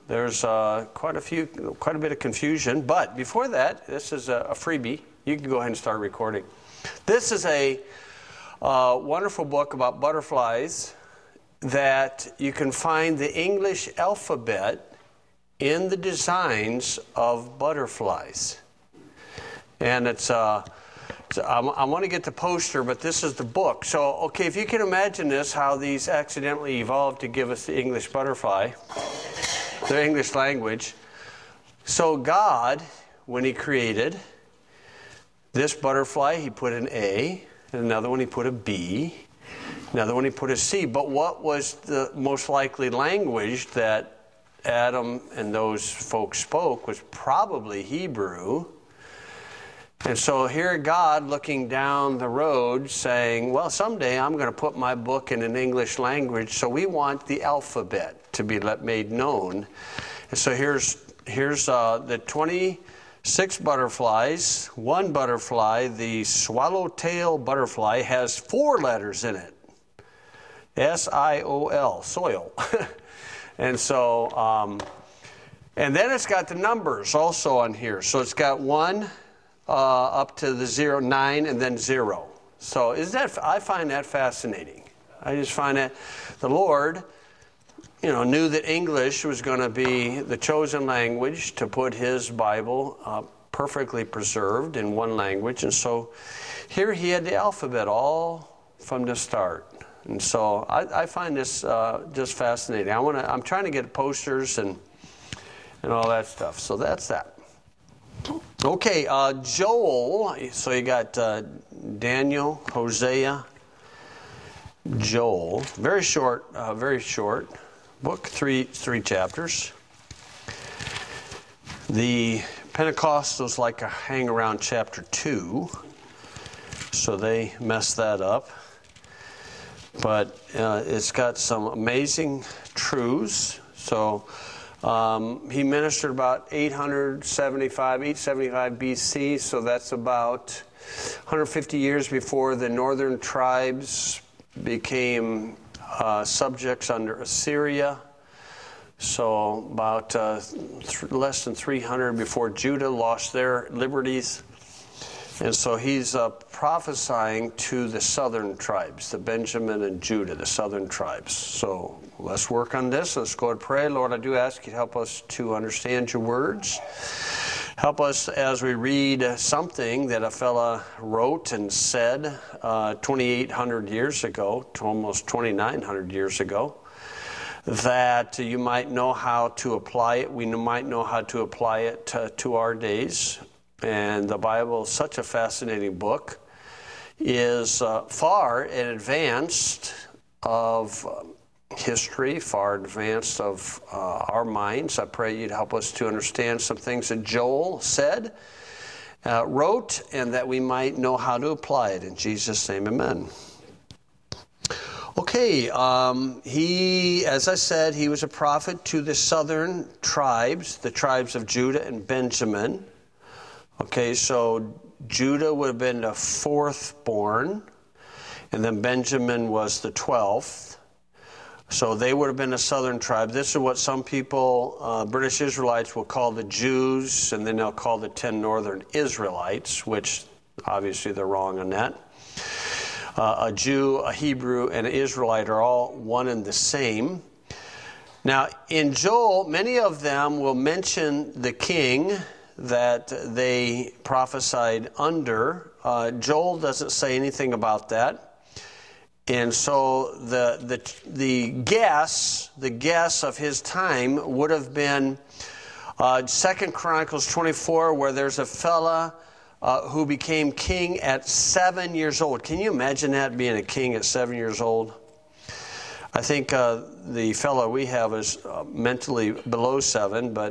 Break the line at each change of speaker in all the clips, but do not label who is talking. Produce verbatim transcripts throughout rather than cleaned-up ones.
There's uh, quite a few, quite a bit of confusion. But before that, this is a, a freebie. You can go ahead and start recording. This is a uh, wonderful book about butterflies that you can find the English alphabet in the designs of butterflies. And it's, uh, it's I, I want to get the poster, but this is the book. So, okay, if you can imagine this, how these accidentally evolved to give us the English butterfly, the English language. So God, when he created this butterfly, he put an A, and another one he put a B, another one he put a C. But what was the most likely language that Adam and those folks spoke was probably Hebrew. And so here God looking down the road saying, well, someday I'm going to put my book in an English language, so we want the alphabet to be let, made known. And so here's here's uh, the twenty-six butterflies. One butterfly, the swallowtail butterfly, has four letters in it. S I O L, soil. And so, um, and then it's got the numbers also on here. So it's got one uh, up to the zero, nine, and then zero. So is that? I find that fascinating. I just find that the Lord, you know, knew that English was going to be the chosen language to put his Bible uh, perfectly preserved in one language. And so here he had the alphabet all from the start. And so I, I find this uh, just fascinating. I want to. I'm trying to get posters and and all that stuff. So that's that. Okay, uh, Joel. So you got uh, Daniel, Hosea, Joel. Very short. Uh, very short book. Three three chapters. The Pentecostals like to hang around chapter two, so they mess that up. But uh, it's got some amazing truths. So um, he ministered about eight seventy-five, eight seventy-five B C. So that's about one hundred fifty years before the northern tribes became uh, subjects under Assyria. So about uh, th- less than three hundred before Judah lost their liberties. And so he's uh, prophesying to the southern tribes, the Benjamin and Judah, the southern tribes. So let's work on this. Let's go and pray. Lord, I do ask you to help us to understand your words. Help us as we read something that a fella wrote and said uh, twenty-eight hundred years ago, to almost twenty-nine hundred years ago, that you might know how to apply it. We might know how to apply it to, to our days. And the Bible is such a fascinating book, is uh, far in advance of uh, history, far advanced of uh, our minds. I pray you'd help us to understand some things that Joel said, uh, wrote, and that we might know how to apply it. In Jesus' name, amen. Okay, um, he, as I said, he was a prophet to the southern tribes, the tribes of Judah and Benjamin. Okay, so Judah would have been the fourth born, and then Benjamin was the twelfth. So they would have been a southern tribe. This is what some people, uh, British Israelites, will call the Jews, and then they'll call the ten northern Israelites, which obviously they're wrong on that. Uh, a Jew, a Hebrew, and an Israelite are all one and the same. Now, in Joel, many of them will mention the king that they prophesied under. Uh, Joel doesn't say anything about that. And so the the the guess, the guess of his time would have been uh, Second Chronicles twenty-four, where there's a fella uh, who became king at seven years old. Can you imagine that, being a king at seven years old? I think uh, the fellow we have is uh, mentally below seven, but...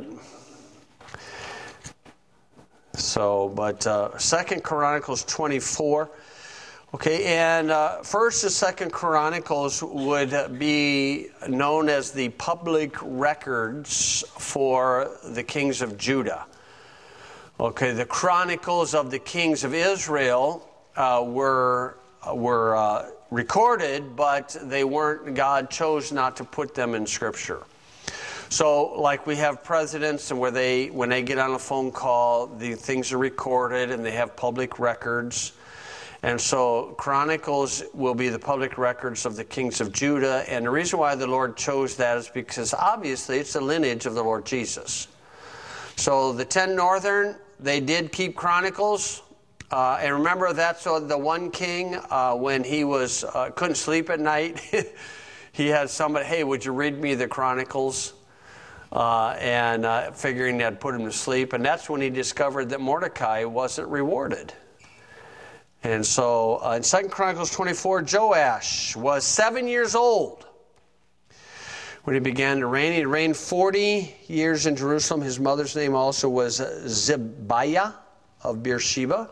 So, but uh, Second Chronicles twenty-four, okay, and uh, First and Second Chronicles would be known as the public records for the kings of Judah. Okay, the Chronicles of the kings of Israel uh, were were uh, recorded, but they weren't. God chose not to put them in Scripture. So like we have presidents and where they, when they get on a phone call, the things are recorded and they have public records. And so Chronicles will be the public records of the kings of Judah. And the reason why the Lord chose that is because obviously it's the lineage of the Lord Jesus. So the ten northern, they did keep Chronicles. Uh, and remember that's the one king, uh, when he was uh, couldn't sleep at night, he had somebody, hey, would you read me the Chronicles? Uh, and uh, figuring that'd put him to sleep. And that's when he discovered that Mordecai wasn't rewarded. And so uh, in Second Chronicles twenty-four, Joash was seven years old when he began to reign. He reigned forty years in Jerusalem. His mother's name also was Zibiah of Beersheba.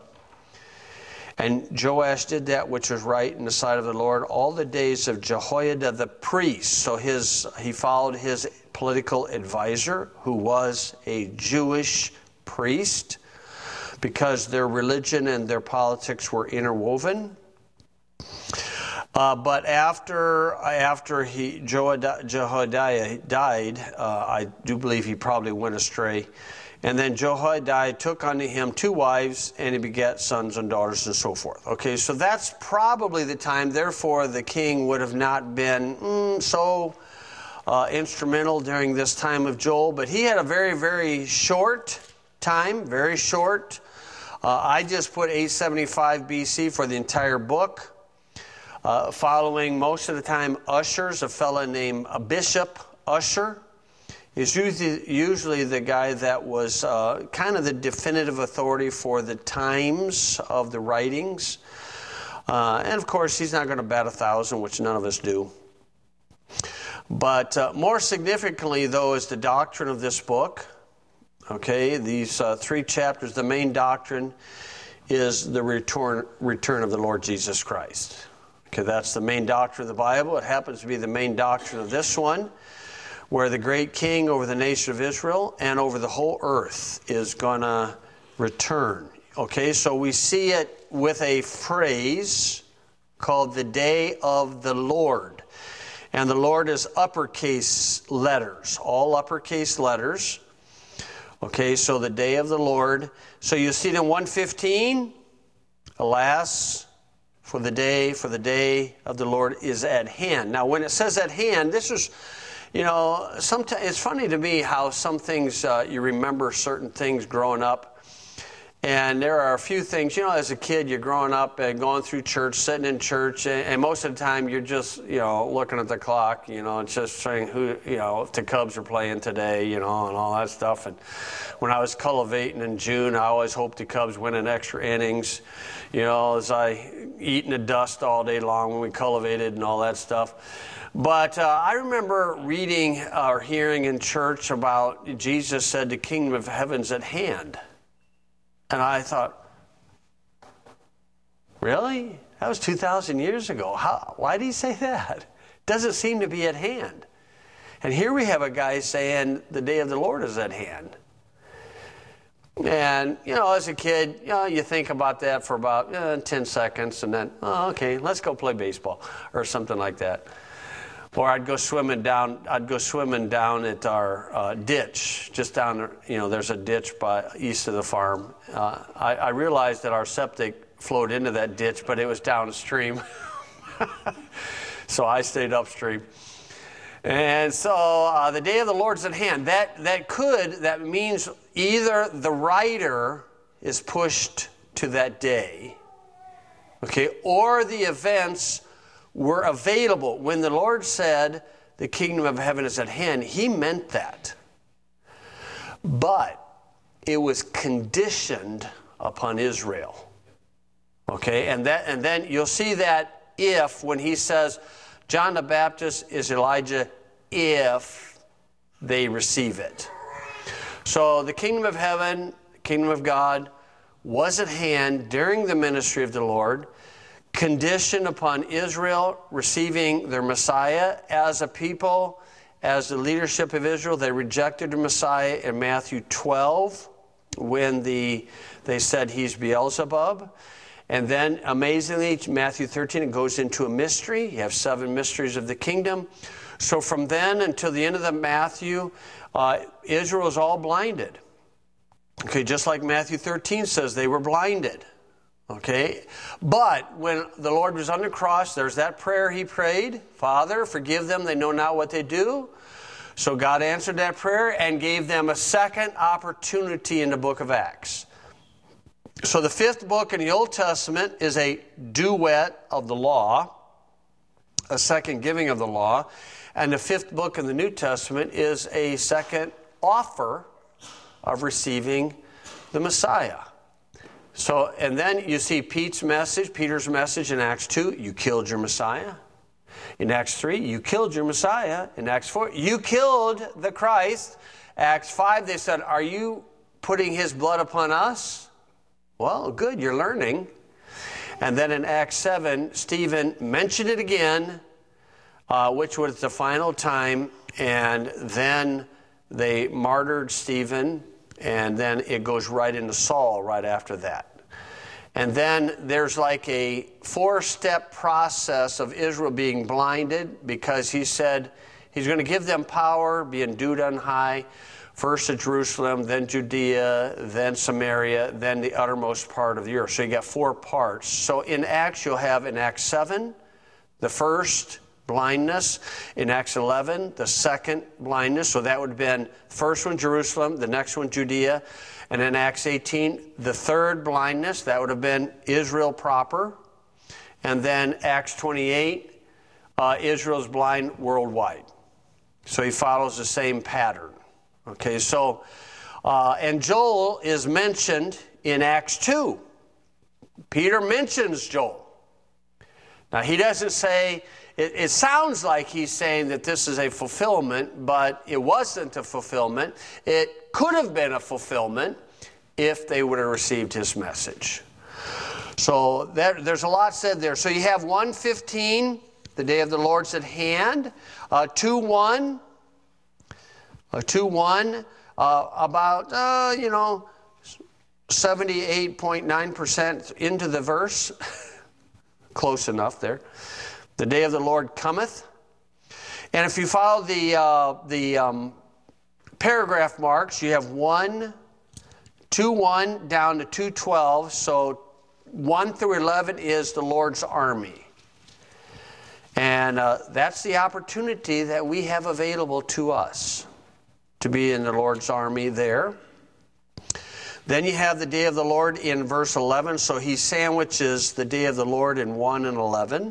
And Joash did that which was right in the sight of the Lord all the days of Jehoiada the priest. So his he followed his political advisor, who was a Jewish priest, because their religion and their politics were interwoven. Uh, but after after he Jehoiada died, uh, I do believe he probably went astray. And then Jehoiada took unto him two wives, and he begat sons and daughters and so forth. Okay, so that's probably the time. Therefore, the king would have not been mm, so uh, instrumental during this time of Joel. But he had a very, very short time, very short. Uh, I just put eight seventy-five B C for the entire book. Uh, following most of the time ushers, a fellow named a Bishop Usher is usually, usually the guy that was uh, kind of the definitive authority for the times of the writings. Uh, and of course, he's not going to bat a thousand, which none of us do. But uh, more significantly, though, is the doctrine of this book. Okay, these uh, three chapters, the main doctrine is the return, return of the Lord Jesus Christ. Okay, that's the main doctrine of the Bible. It happens to be the main doctrine of this one, where the great king over the nation of Israel and over the whole earth is going to return. Okay, so we see it with a phrase called the day of the Lord. And the Lord is uppercase letters, all uppercase letters. Okay, so the day of the Lord. So you see it in one fifteen, alas, for the day, for the day of the Lord is at hand. Now, when it says at hand, this is, you know, sometimes it's funny to me how some things, uh, you remember certain things growing up. And there are a few things, you know, as a kid, you're growing up and going through church, sitting in church, and, and most of the time you're just, you know, looking at the clock, you know, and just saying who, you know, if the Cubs are playing today, you know, and all that stuff. And when I was cultivating in June, I always hoped the Cubs win in extra innings, you know, as I eating the dust all day long when we cultivated and all that stuff. But uh, I remember reading or hearing in church about Jesus said the kingdom of heaven's at hand. And I thought, really? That was two thousand years ago. How, why did he say that? Doesn't seem to be at hand. And here we have a guy saying the day of the Lord is at hand. And, you know, as a kid, you know, you think about that for about uh, ten seconds and then, oh, okay, let's go play baseball or something like that. Or I'd go swimming down. I'd go swimming down at our uh, ditch, just down. You know, there's a ditch by east of the farm. Uh, I, I realized that our septic flowed into that ditch, but it was downstream, so I stayed upstream. And so uh, the day of the Lord's at hand. That that could that means either the writer is pushed to that day, okay, or the events were available. When the Lord said the kingdom of heaven is at hand, he meant that. But it was conditioned upon Israel. Okay, and that and then you'll see that if when he says John the Baptist is Elijah, if they receive it. So the kingdom of heaven, the kingdom of God was at hand during the ministry of the Lord, conditioned upon Israel receiving their Messiah as a people, as the leadership of Israel. They rejected the Messiah in Matthew twelve when the they said he's Beelzebub. And then, amazingly, Matthew thirteen, it goes into a mystery. You have seven mysteries of the kingdom, So from then until the end of the Matthew, uh, Israel is all blinded. Okay, just like Matthew thirteen says, they were blinded. Okay, but when the Lord was on the cross, there's that prayer he prayed, Father, forgive them, they know not what they do. So God answered that prayer and gave them a second opportunity in the book of Acts. So the fifth book in the Old Testament is a duet of the law, a second giving of the law. And the fifth book in the New Testament is a second offer of receiving the Messiah. So, and then you see Peter's message, Peter's message in Acts two, you killed your Messiah. In Acts three, you killed your Messiah. In Acts four, you killed the Christ. Acts five, they said, are you putting his blood upon us? Well, good, you're learning. And then in Acts seven, Stephen mentioned it again, uh, which was the final time, and then they martyred Stephen, and then it goes right into Saul right after that. And then there's like a four-step process of Israel being blinded because he said he's going to give them power, be endued on high, first to Jerusalem, then Judea, then Samaria, then the uttermost part of the earth. So you got four parts. So in Acts, you'll have in Acts seven, the first blindness. In Acts eleven, the second blindness. So that would have been first one Jerusalem, the next one Judea. And in Acts eighteen, the third blindness. That would have been Israel proper. And then Acts twenty-eight, uh, Israel's blind worldwide. So he follows the same pattern. Okay, so, uh, and Joel is mentioned in Acts two. Peter mentions Joel. Now, he doesn't say, it, it sounds like he's saying that this is a fulfillment, but it wasn't a fulfillment. It could have been a fulfillment if they would have received his message. So that, there's a lot said there. So you have one fifteen, the day of the Lord's at hand. Uh, two one. Uh, two one, uh, about, uh, you know, seventy-eight point nine percent into the verse. Close enough there. The day of the Lord cometh. And if you follow the, uh, the um, paragraph marks, you have one, two one down to two twelve. So one through eleven is the Lord's army. And uh, that's the opportunity that we have available to us, to be in the Lord's army there. Then you have the day of the Lord in verse eleven. So he sandwiches the day of the Lord in one and eleven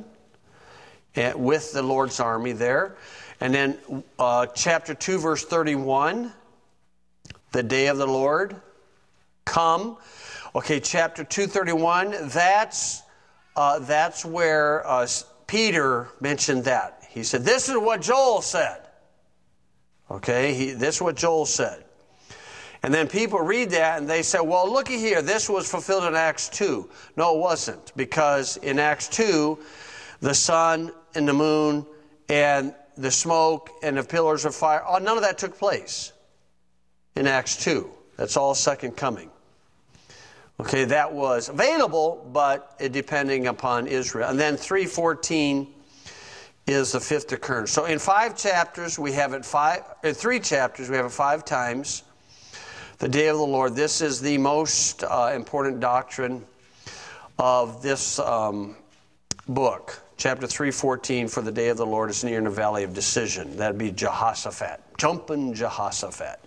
with the Lord's army there. And then uh, chapter two, verse thirty-one, the day of the Lord come. Okay, chapter two thirty-one, that's, uh, that's where uh, Peter mentioned that. He said, this is what Joel said. Okay, he, this is what Joel said. And then people read that and they say, well, looky here, this was fulfilled in Acts two. No, it wasn't, because in Acts two, the sun and the moon and the smoke and the pillars of fire, oh, none of that took place in Acts two. That's all second coming. Okay, that was available, but it depending upon Israel. And then three fourteen is the fifth occurrence. So in five chapters, we have it five, in three chapters, we have it five times. The day of the Lord. This is the most uh, important doctrine of this um, book. Chapter three fourteen, for the day of the Lord is near in the valley of decision. That'd be Jehoshaphat. Jumping Jehoshaphat.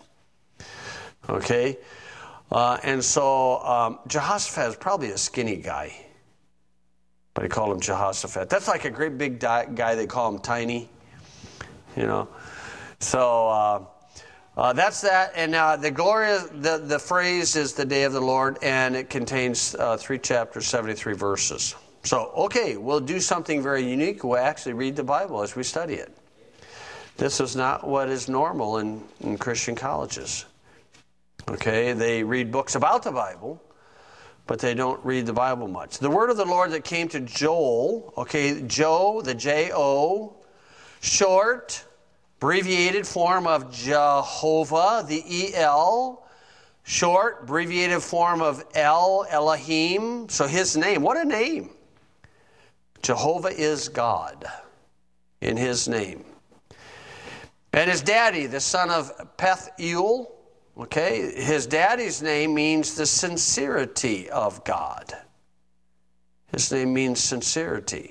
Okay? Uh, and so um, Jehoshaphat is probably a skinny guy. But they call him Jehoshaphat. That's like a great big di- guy. They call him tiny. You know. So uh, uh, that's that. And uh, the glory, the, the phrase is the day of the Lord. And it contains uh, three chapters, seventy-three verses. So, okay, we'll do something very unique. We'll actually read the Bible as we study it. This is not what is normal in, in Christian colleges. Okay, they read books about the Bible, but they don't read the Bible much. The word of the Lord that came to Joel, okay, Joe, the J O, short, abbreviated form of Jehovah, the E L, short, abbreviated form of El, Elohim, so his name, what a name. Jehovah is God in his name. And his daddy, the son of Pethuel, okay, his daddy's name means the sincerity of God. His name means sincerity.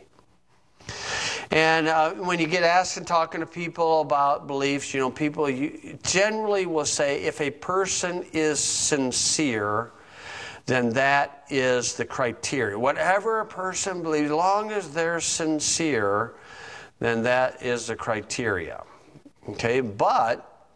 And uh, when you get asked and talking to people about beliefs, you know, people you generally will say if a person is sincere, then that is the criteria. Whatever a person believes, as long as they're sincere, then that is the criteria. Okay, but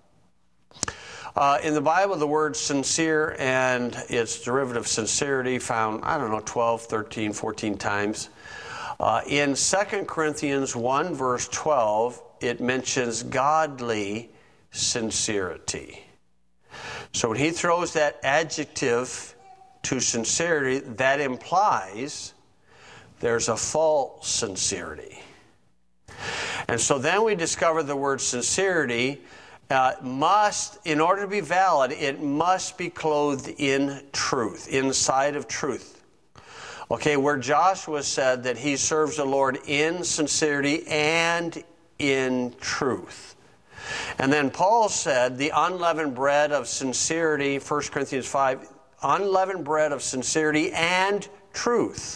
uh, in the Bible, the word sincere and its derivative sincerity found, I don't know, twelve, thirteen, fourteen times. Uh, in Second Corinthians one, verse twelve, it mentions godly sincerity. So when he throws that adjective to sincerity, that implies there's a false sincerity. And so then we discover the word sincerity uh, must, in order to be valid, it must be clothed in truth, inside of truth. Okay, where Joshua said that he serves the Lord in sincerity and in truth. And then Paul said the unleavened bread of sincerity, First Corinthians five, unleavened bread of sincerity and truth.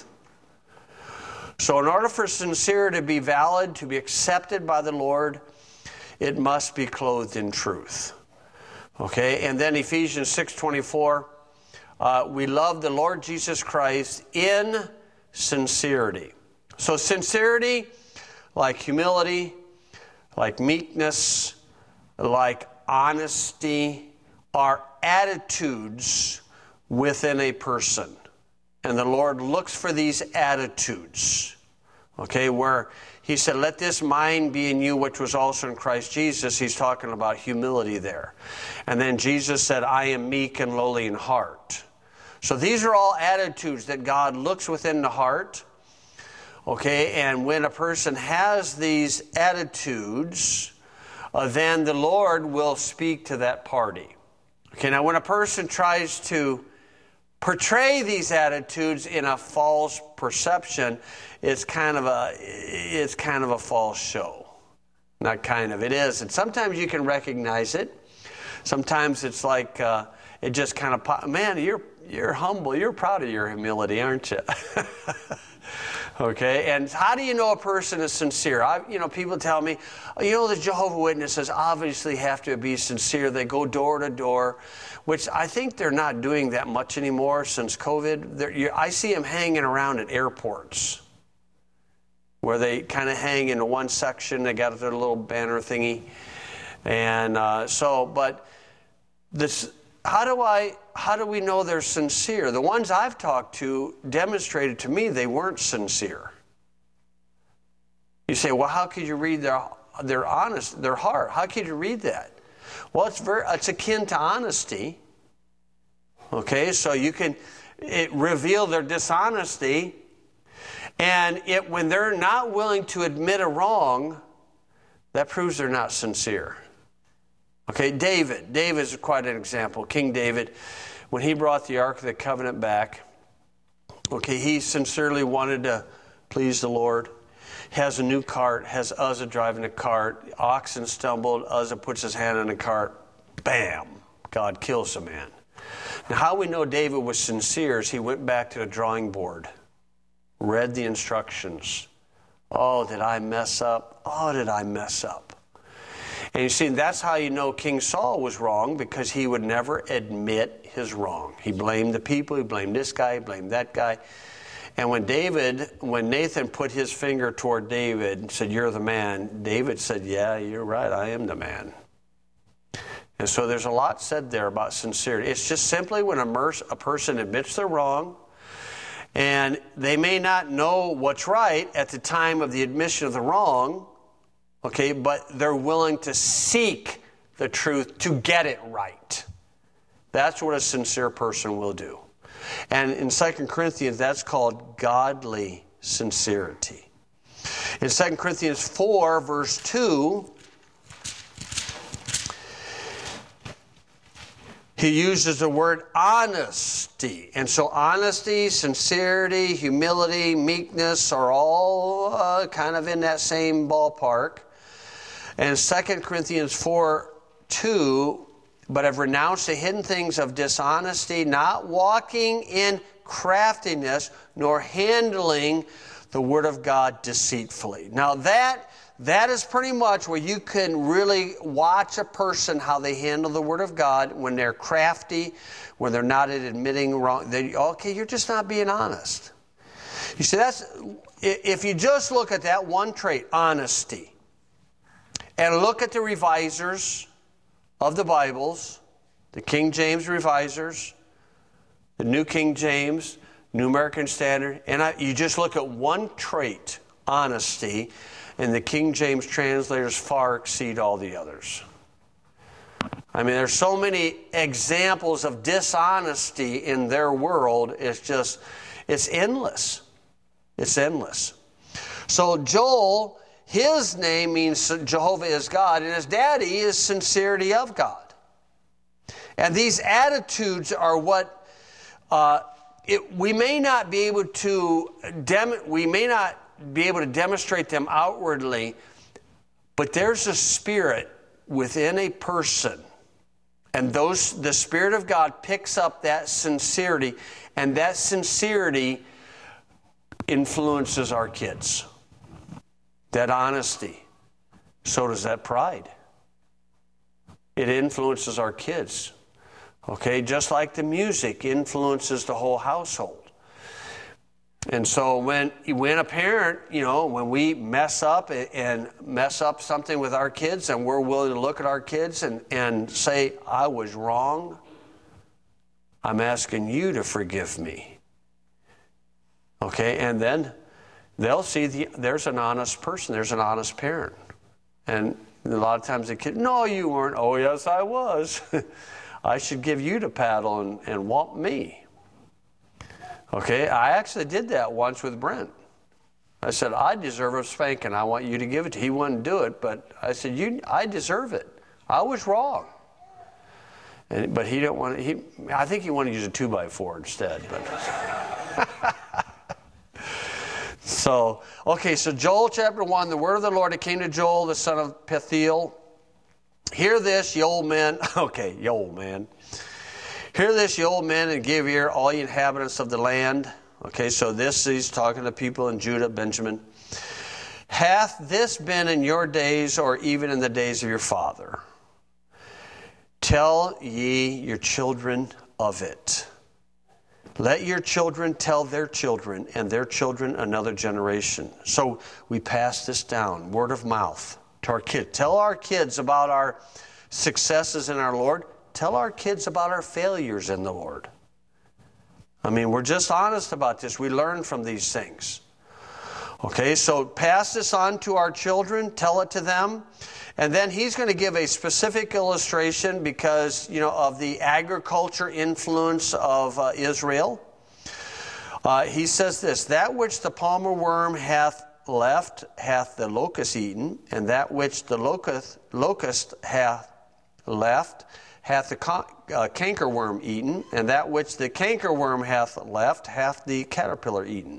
So in order for sincerity to be valid, to be accepted by the Lord, it must be clothed in truth. Okay, and then Ephesians six twenty-four, uh, we love the Lord Jesus Christ in sincerity. So sincerity, like humility, like meekness, like honesty, are attitudes within a person. And the Lord looks for these attitudes. Okay, where he said, let this mind be in you, which was also in Christ Jesus. He's talking about humility there. And then Jesus said, I am meek and lowly in heart. So these are all attitudes that God looks within the heart. Okay, and when a person has these attitudes, uh, then the Lord will speak to that party. Okay, now when a person tries to portray these attitudes in a false perception, it's kind of a it's kind of a false show. Not kind of, it is. And sometimes you can recognize it. Sometimes it's like uh, it just kind of, man, you're you're humble. You're proud of your humility, aren't you? Okay, and how do you know a person is sincere? I, you know, people tell me, you know, the Jehovah's Witnesses obviously have to be sincere. They go door to door, which I think they're not doing that much anymore since COVID. You, I see them hanging around at airports where they kind of hang into one section. They got their little banner thingy. And uh, so, but this, how do I, how do we know they're sincere? The ones I've talked to demonstrated to me they weren't sincere. You say, well, how could you read their, their honest, their heart? How could you read that? Well, it's very, it's akin to honesty. Okay, so you can it reveal their dishonesty, and it when they're not willing to admit a wrong, that proves they're not sincere. Okay, David. David is quite an example. King David, when he brought the Ark of the Covenant back, okay, he sincerely wanted to please the Lord. Has a new cart, has Uzzah driving the cart. Oxen stumbled, Uzzah puts his hand on the cart. Bam! God kills the man. Now, how we know David was sincere is he went back to the drawing board, read the instructions. Oh, did I mess up? Oh, did I mess up? And you see, that's how you know King Saul was wrong, because he would never admit his wrong. He blamed the people, he blamed this guy, he blamed that guy. And when David, when Nathan put his finger toward David and said, you're the man, David said, yeah, you're right, I am the man. And so there's a lot said there about sincerity. It's just simply when a, mer- a person admits they're wrong, and they may not know what's right at the time of the admission of the wrong, okay, but they're willing to seek the truth to get it right. That's what a sincere person will do. And in Second Corinthians, that's called godly sincerity. In Second Corinthians four, verse two, he uses the word honesty. And so honesty, sincerity, humility, meekness are all uh, kind of in that same ballpark. And Second Corinthians four two, but have renounced the hidden things of dishonesty, not walking in craftiness, nor handling the word of God deceitfully. Now that that is pretty much where you can really watch a person how they handle the word of God when they're crafty, when they're not admitting wrong. They, okay, you're just not being honest. You see, that's if you just look at that one trait, honesty, and look at the revisers of the Bibles, the King James revisers, the New King James, New American Standard, and I, you just look at one trait, honesty, and the King James translators far exceed all the others. I mean, there's so many examples of dishonesty in their world. It's just, it's endless. It's endless. So Joel, his name means Jehovah is God, and his daddy is sincerity of God. And these attitudes are what uh, it, we may not be able to dem- we may not be able to demonstrate them outwardly, but there's a spirit within a person, and those the Spirit of God picks up that sincerity, and that sincerity influences our kids. That honesty. So does that pride. It influences our kids. Okay, just like the music influences the whole household. And so when when a parent, you know, when we mess up and mess up something with our kids, and we're willing to look at our kids and, and say, I was wrong, I'm asking you to forgive me. Okay, and then they'll see the, there's an honest person, there's an honest parent. And a lot of times the kid, no, you weren't. Oh, yes, I was. I should give you the paddle and, and whomp me. Okay, I actually did that once with Brent. I said, I deserve a spanking. I want you to give it to him. He wouldn't do it, but I said, "You, I deserve it. I was wrong." And, but he didn't want to, he, I think he wanted to use a two by four instead. But so, okay, so Joel chapter one, the word of the Lord, it came to Joel, the son of Pethiel. Hear this, ye old men. Okay, ye old man. Hear this, ye old men, and give ear, all ye inhabitants of the land. Okay, so this he's talking to people in Judah, Benjamin. Hath this been in your days, or even in the days of your father? Tell ye your children of it. Let your children tell their children, and their children another generation. So we pass this down, word of mouth, to our kids. Tell our kids about our successes in our Lord. Tell our kids about our failures in the Lord. I mean, we're just honest about this. We learn from these things. Okay, so pass this on to our children. Tell it to them. And then he's going to give a specific illustration because, you know, of the agriculture influence of uh, Israel. Uh, he says this, that which the palmer worm hath left hath the locust eaten, and that which the locust, locust hath left hath the con- uh, cankerworm eaten, and that which the cankerworm hath left hath the caterpillar eaten.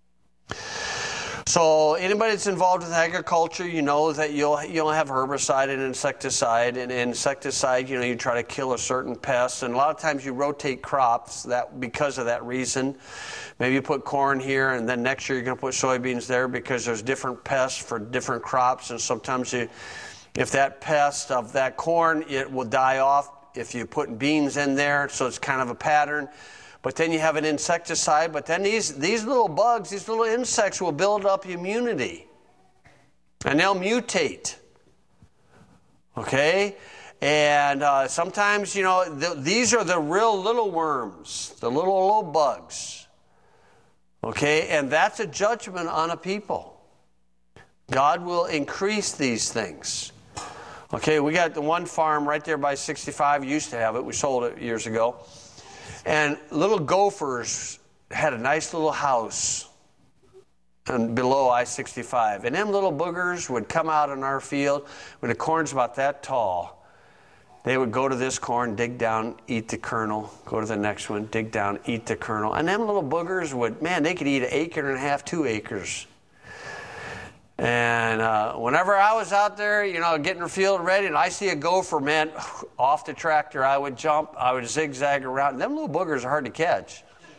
So anybody that's involved with agriculture, you know that you'll you'll have herbicide and insecticide. And insecticide, you know, you try to kill a certain pest, and a lot of times you rotate crops that because of that reason. Maybe you put corn here, and then next year you're going to put soybeans there because there's different pests for different crops, and sometimes you, if that pest of that corn, it will die off if you put beans in there, so it's kind of a pattern. But then you have an insecticide, but then these, these little bugs, these little insects will build up immunity. And they'll mutate. Okay? And uh, sometimes, you know, th- these are the real little worms, the little, little bugs. Okay? And that's a judgment on a people. God will increase these things. Okay, we got the one farm right there by sixty-five. We used to have it. We sold it years ago. And little gophers had a nice little house and below I sixty-five. And them little boogers would come out in our field when the corn's about that tall. They would go to this corn, dig down, eat the kernel, go to the next one, dig down, eat the kernel. And them little boogers would, man, they could eat an acre and a half, two acres. And uh, whenever I was out there, you know, getting the field ready, and I see a gopher, man, off the tractor, I would jump, I would zigzag around. Them little boogers are hard to catch.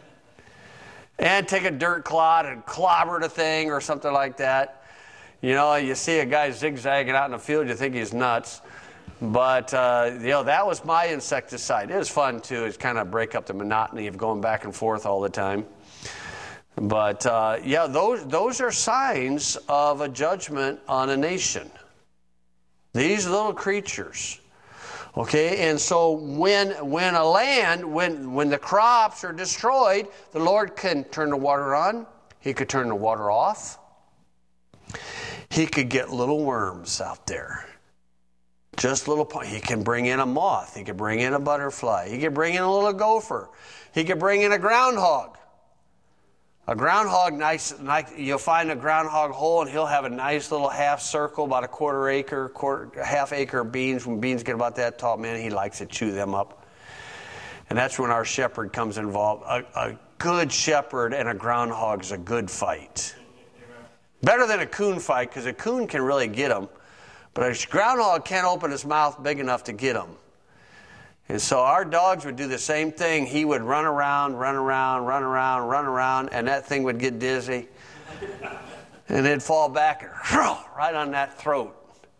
And take a dirt clod and clobber the thing or something like that. You know, you see a guy zigzagging out in the field, you think he's nuts. But, uh, you know, that was my insecticide. It was fun, too. It's kind of break up the monotony of going back and forth all the time. But, uh, yeah, those those are signs of a judgment on a nation. These little creatures. Okay, and so when when a land, when, when the crops are destroyed, the Lord can turn the water on. He could turn the water off. He could get little worms out there. Just little, he can bring in a moth. He could bring in a butterfly. He could bring in a little gopher. He could bring in a groundhog. A groundhog, nice, nice, you'll find a groundhog hole, and he'll have a nice little half circle, about a quarter acre, quarter, half acre of beans. When beans get about that tall, man, he likes to chew them up. And that's when our shepherd comes involved. A, a good shepherd and a groundhog is a good fight. Better than a coon fight, because a coon can really get them. But a groundhog can't open his mouth big enough to get them. And so our dogs would do the same thing. He would run around, run around, run around, run around, and that thing would get dizzy. And it'd fall back and right on that throat.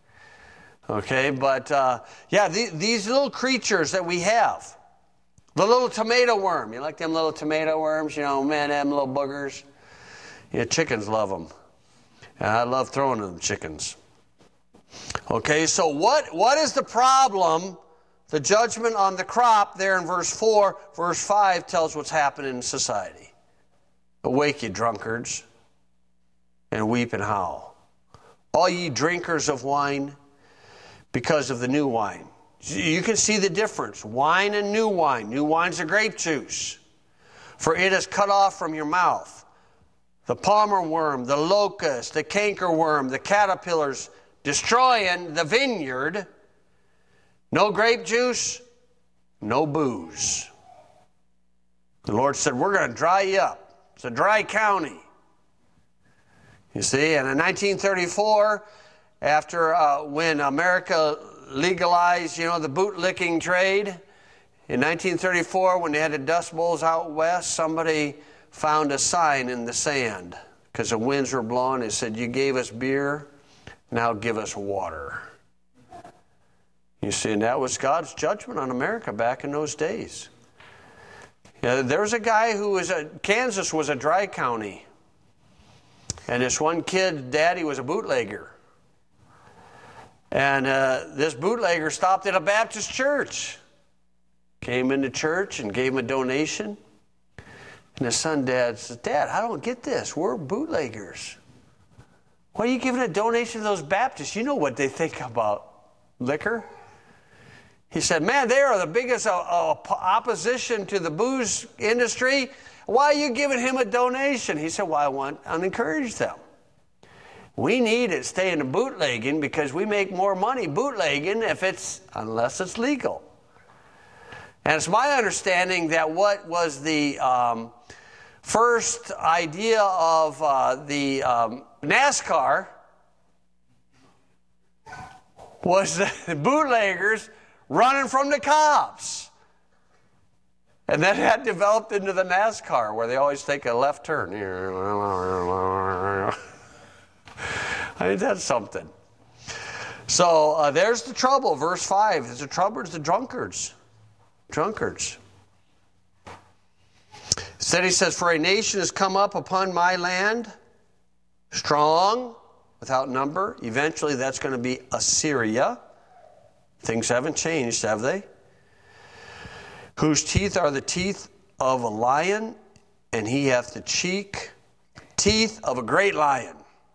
Okay, but uh, yeah, the, these little creatures that we have. The little tomato worm. You like them little tomato worms? You know, man, them little boogers. Yeah, chickens love them. And I love throwing them chickens. Okay, so what what is the problem? The judgment on the crop there in verse four, verse five tells what's happening in society. Awake, ye drunkards, and weep and howl. All ye drinkers of wine, because of the new wine. You can see the difference. Wine and new wine. New wine's a grape juice. For it is cut off from your mouth. The palmer worm, the locust, the canker worm, the caterpillars, destroying the vineyard. No grape juice, no booze. The Lord said, we're going to dry you up. It's a dry county. You see, and in nineteen thirty-four, after uh, when America legalized, you know, the bootlicking trade, in nineteen thirty-four, when they had the Dust Bowls out west, somebody found a sign in the sand because the winds were blowing. It said, you gave us beer, now give us water. You see, and that was God's judgment on America back in those days. Yeah, there was a guy who was a, Kansas was a dry county. And this one kid, daddy, was a bootlegger. And uh, this bootlegger stopped at a Baptist church. Came into church and gave him a donation. And his son, dad, says, Dad, I don't get this. We're bootleggers. Why are you giving a donation to those Baptists? You know what they think about liquor. He said, man, they are the biggest uh, uh, opposition to the booze industry. Why are you giving him a donation? He said, well, I want to encourage them. We need to stay in the bootlegging because we make more money bootlegging if it's, unless it's legal. And it's my understanding that what was the um, first idea of uh, the um, NASCAR was the bootleggers running from the cops. And then that developed into the NASCAR, where they always take a left turn. I think that's something. So uh, there's the trouble. Verse five. There's the trouble. It's the drunkards. Drunkards. Instead he says, for a nation has come up upon my land, strong, without number. Eventually that's going to be Assyria. Things haven't changed, have they? Whose teeth are the teeth of a lion, and he hath the cheek, teeth of a great lion.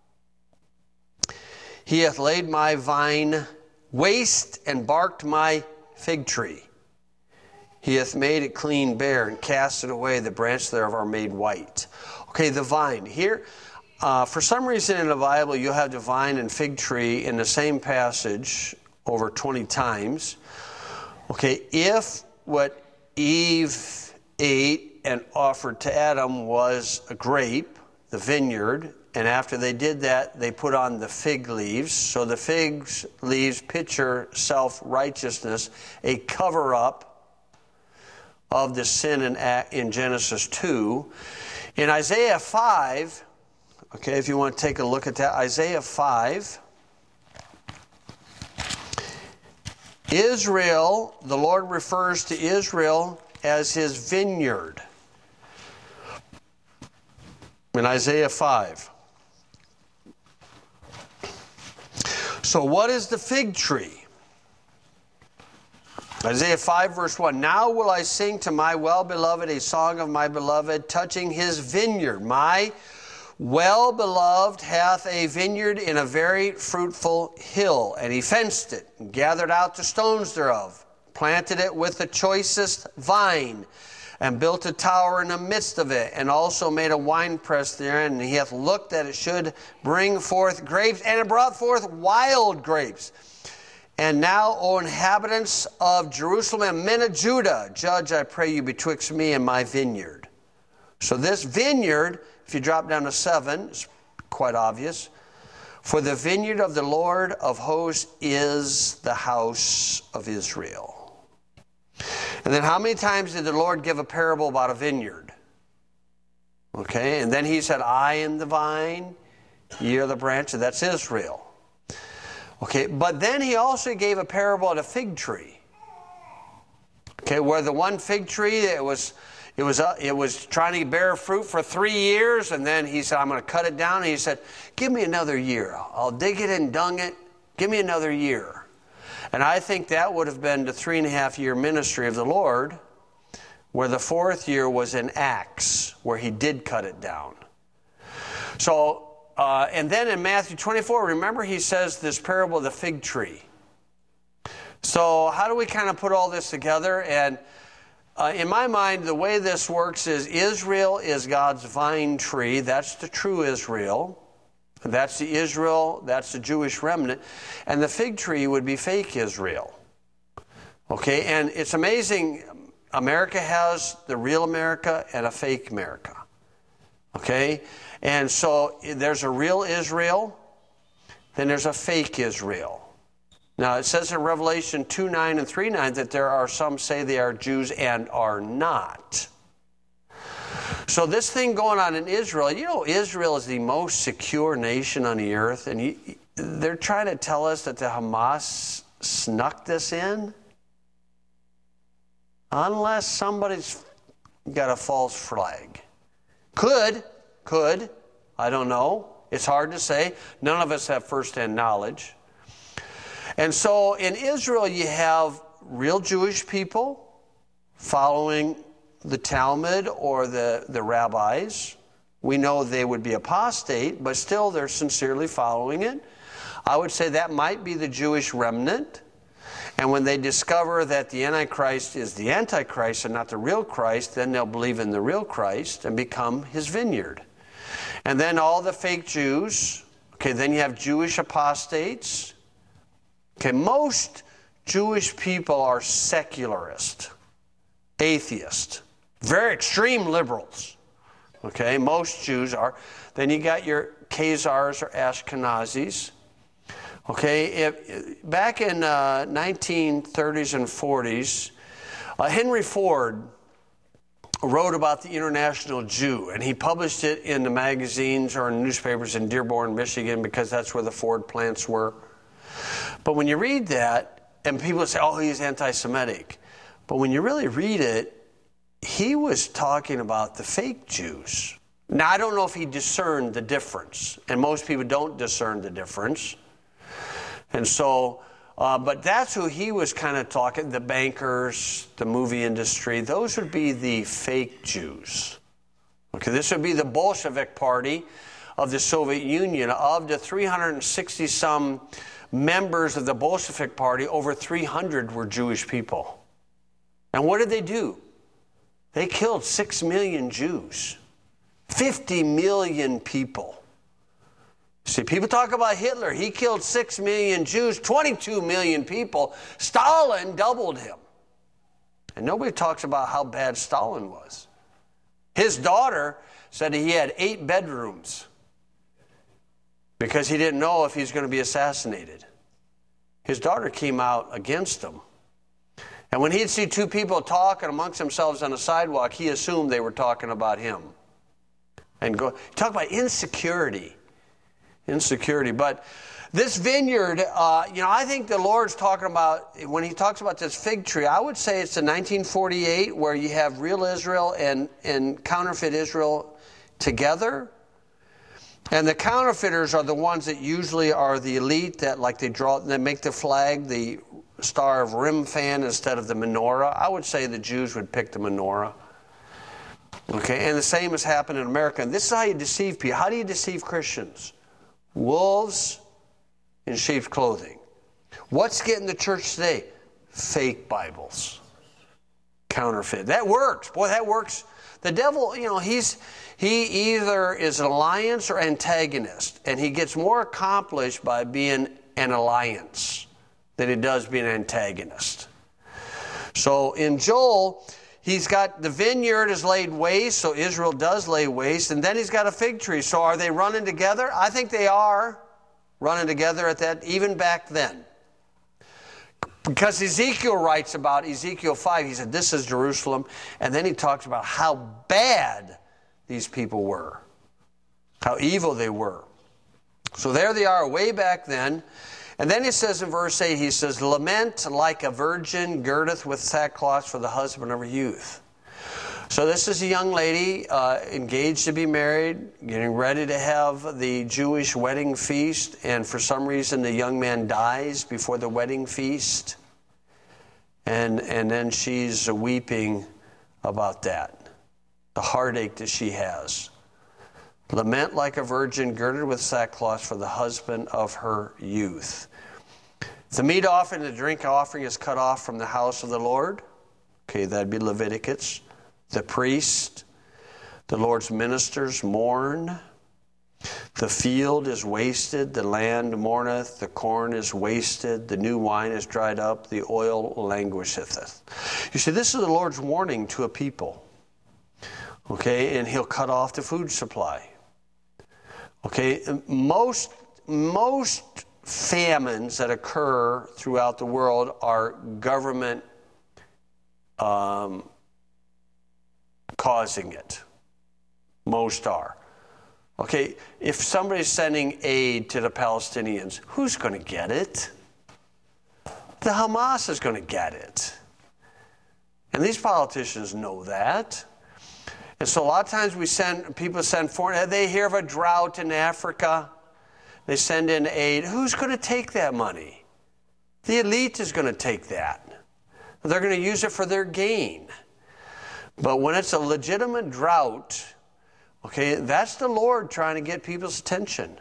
He hath laid my vine waste and barked my fig tree. He hath made it clean bare and cast it away. The branch thereof are made white. Okay, the vine. Here, uh, for some reason in the Bible, you'll have the vine and fig tree in the same passage over twenty times. Okay, if what Eve ate and offered to Adam was a grape, the vineyard, And after they did that, they put on the fig leaves. So the fig leaves picture self-righteousness, a cover-up of the sin in, in Genesis two. In Isaiah five, okay, if you want to take a look at that, Isaiah five, Israel, the Lord refers to Israel as his vineyard. In Isaiah five. So what is the fig tree? Isaiah five verse one. Now will I sing to my well-beloved a song of my beloved touching his vineyard. My well-beloved hath a vineyard in a very fruitful hill, and he fenced it, and gathered out the stones thereof, planted it with the choicest vine, and built a tower in the midst of it, and also made a winepress therein, and he hath looked that it should bring forth grapes, and it brought forth wild grapes. And now, O inhabitants of Jerusalem and men of Judah, judge, I pray you, betwixt me and my vineyard. So this vineyard, if you drop down to seven, it's quite obvious. For the vineyard of the Lord of hosts is the house of Israel. And then how many times did the Lord give a parable about a vineyard? Okay, and then he said, I am the vine, ye are the branches. That's Israel. Okay, but then he also gave a parable of a fig tree. Okay, where the one fig tree, it was it was uh, it was trying to bear fruit for three years, and then he said, I'm going to cut it down. And he said, give me another year. I'll dig it and dung it. Give me another year. And I think that would have been the three and a half year ministry of the Lord, where the fourth year was in Acts, where he did cut it down. So, uh, and then in Matthew twenty-four, remember he says this parable of the fig tree. So how do we kind of put all this together? And uh, in my mind, the way this works is Israel is God's vine tree. That's the true Israel. That's the Israel, that's the Jewish remnant. And the fig tree would be fake Israel. Okay, and it's amazing. America has the real America and a fake America. Okay, and so there's a real Israel, then there's a fake Israel. Now it says in Revelation two nine and three nine that there are some say they are Jews and are not. So this thing going on in Israel, you know, Israel is the most secure nation on the earth, and you, they're trying to tell us that the Hamas snuck this in? Unless somebody's got a false flag. Could, could, I don't know. It's hard to say. None of us have first-hand knowledge. And so in Israel you have real Jewish people following the Talmud or the, the rabbis. We know they would be apostate, but still they're sincerely following it. I would say that might be the Jewish remnant. And when they discover that the Antichrist is the Antichrist and not the real Christ, then they'll believe in the real Christ and become his vineyard. And then all the fake Jews, okay, then you have Jewish apostates. Okay, most Jewish people are secularist, atheist. Very extreme liberals. Okay, most Jews are. Then you got your Khazars or Ashkenazis. Okay, if, back in uh, nineteen thirties and forties, uh, Henry Ford wrote about the International Jew, and he published it in the magazines or in newspapers in Dearborn, Michigan, because that's where the Ford plants were. But when you read that, and people say, oh, he's anti-Semitic. But when you really read it, he was talking about the fake Jews. Now, I don't know if he discerned the difference, and most people don't discern the difference. And so, uh, but that's who he was kind of talking, the bankers, the movie industry. Those would be the fake Jews. Okay, this would be the Bolshevik Party of the Soviet Union. Of the three hundred sixty some members of the Bolshevik Party, over three hundred were Jewish people. And what did they do? They killed six million Jews. fifty million people. See, people talk about Hitler. He killed six million Jews, twenty-two million people. Stalin doubled him. And nobody talks about how bad Stalin was. His daughter said he had eight bedrooms. because he didn't know if he was going to be assassinated. His daughter came out against him. And when he'd see two people talking amongst themselves on a sidewalk, he assumed they were talking about him. And go talk about insecurity. Insecurity. But this vineyard, uh, you know, I think the Lord's talking about, when he talks about this fig tree, I would say it's in nineteen forty-eight where you have real Israel and, and counterfeit Israel together. And the counterfeiters are the ones that usually are the elite that like they draw, they make the flag the Star of Remphan instead of the menorah. I would say the Jews would pick the menorah. Okay, and the same has happened in America. And this is how you deceive people. How do you deceive Christians? Wolves in sheep's clothing. What's getting the church today? Fake Bibles. Counterfeit. That works. Boy, that works. The devil, you know, he's he either is an alliance or antagonist. And he gets more accomplished by being an alliance than he does being an antagonist. So in Joel, he's got the vineyard is laid waste, so Israel does lay waste, and then he's got a fig tree. So are they running together? I think they are running together at that, even back then. Because Ezekiel writes about Ezekiel five, he said, this is Jerusalem, and then he talks about how bad these people were, how evil they were. So there they are way back then. And then he says in verse eight, he says, lament like a virgin girdeth with sackcloth for the husband of her youth. So this is a young lady uh, engaged to be married, getting ready to have the Jewish wedding feast, and for some reason the young man dies before the wedding feast. And, and then she's weeping about that, the heartache that she has. Lament like a virgin girded with sackcloth for the husband of her youth. The meat offering and the drink offering is cut off from the house of the Lord. Okay, that'd be Leviticus. The priest, the Lord's ministers mourn. The field is wasted, the land mourneth, the corn is wasted, the new wine is dried up, the oil languisheth. You see, this is the Lord's warning to a people. Okay, and he'll cut off the food supply. Okay, most, most famines that occur throughout the world are government um, causing it. Most are. Okay, if somebody's sending aid to the Palestinians, who's going to get it? The Hamas is going to get it. And these politicians know that. And so a lot of times we send, people send foreign, they hear of a drought in Africa. They send in aid. Who's going to take that money? The elite is going to take that. They're going to use it for their gain. But when it's a legitimate drought, okay, that's the Lord trying to get people's attention.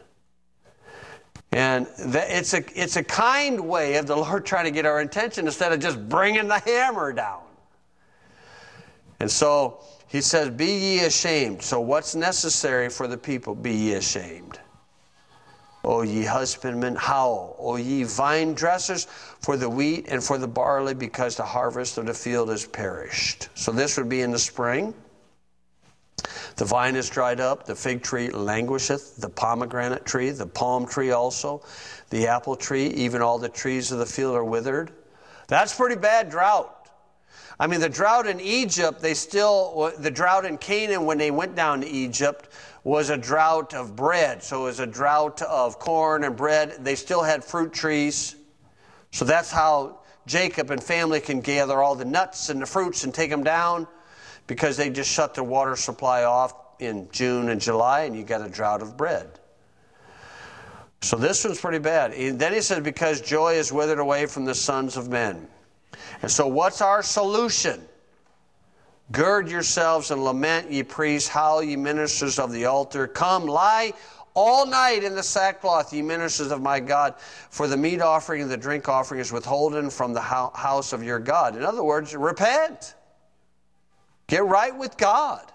And that, it's a it's a kind way of the Lord trying to get our attention instead of just bringing the hammer down. And so he says, be ye ashamed. So what's necessary for the people? Be ye ashamed. O ye husbandmen, howl. O ye vine dressers, for the wheat and for the barley, because the harvest of the field is perished. So this would be in the spring. The vine is dried up, the fig tree languisheth, the pomegranate tree, the palm tree also, the apple tree, even all the trees of the field are withered. That's pretty bad drought. I mean, the drought in Egypt, they still, the drought in Canaan when they went down to Egypt was a drought of bread. So it was a drought of corn and bread. They still had fruit trees. So that's how Jacob and family can gather all the nuts and the fruits and take them down, because they just shut the water supply off in June and July, and you got a drought of bread. So this one's pretty bad. And then he says, because joy is withered away from the sons of men. And so what's our solution? Gird yourselves and lament, ye priests, howl, ye ministers of the altar. Come, lie all night in the sackcloth, ye ministers of my God, for the meat offering and the drink offering is withholden from the house of your God. In other words, repent. Get right with God.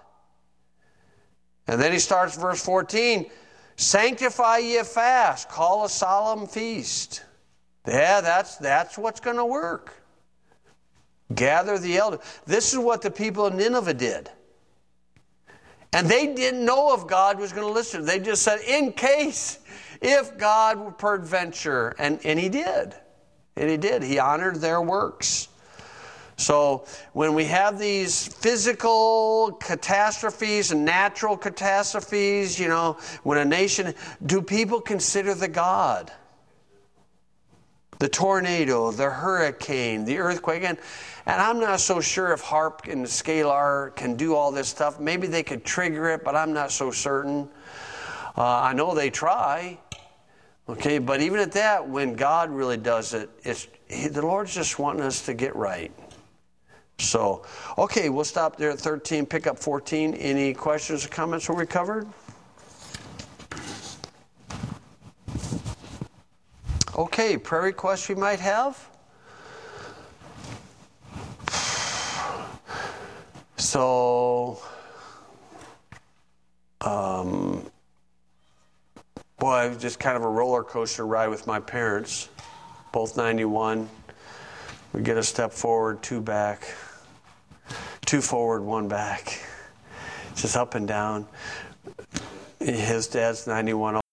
And then he starts verse fourteen. Sanctify ye a fast. Call a solemn feast. Yeah, that's, that's what's going to work. Gather the elders. This is what the people of Nineveh did. And they didn't know if God was going to listen. They just said, in case, if God would peradventure. And, and he did. And he did. He honored their works. So when we have these physical catastrophes and natural catastrophes, you know, when a nation, do people consider the God? The tornado, the hurricane, the earthquake. And, and I'm not so sure if HAARP and Scalar can do all this stuff. Maybe they could trigger it, but I'm not so certain. Uh, I know they try. Okay, but even at that, when God really does it, it's he, the Lord's just wanting us to get right. So, okay, we'll stop there at thirteen, pick up fourteen. Any questions or comments were we covered? Okay, prayer requests we might have. So, um, boy, it was just kind of a roller coaster ride with my parents, both ninety-one. We get a step forward, two back. Two forward, one back. Just up and down. His dad's ninety-one.